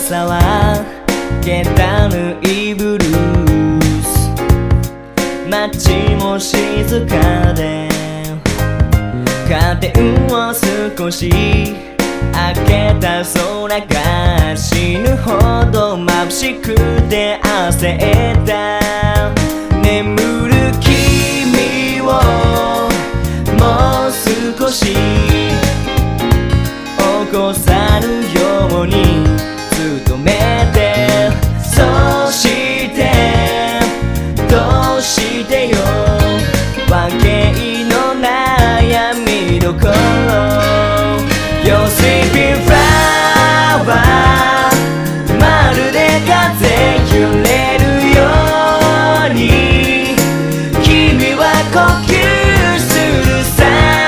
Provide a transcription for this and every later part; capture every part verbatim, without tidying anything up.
朝はけたぬいブルース、街も静かでカーテンを少し開けた空が死ぬほど眩しくて焦った眠る君をもう少し起こさぬように努めて、そしてどうしてよわけの悩みどころ Your sleeping flower まるで風揺れるように君は呼吸するさ、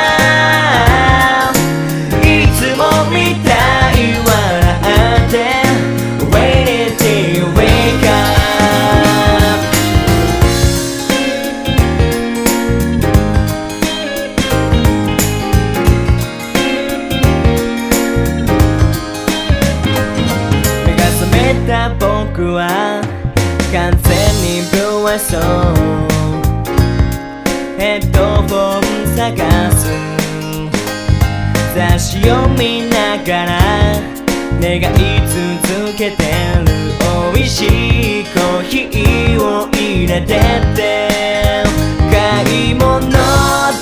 いつもみたい笑って Wait till you wake up。 目が覚めた僕は完全にブレそう、ヘッドフォン探す、雑誌を見ながら願い続けてる、美味しいコーヒーを入れてって買い物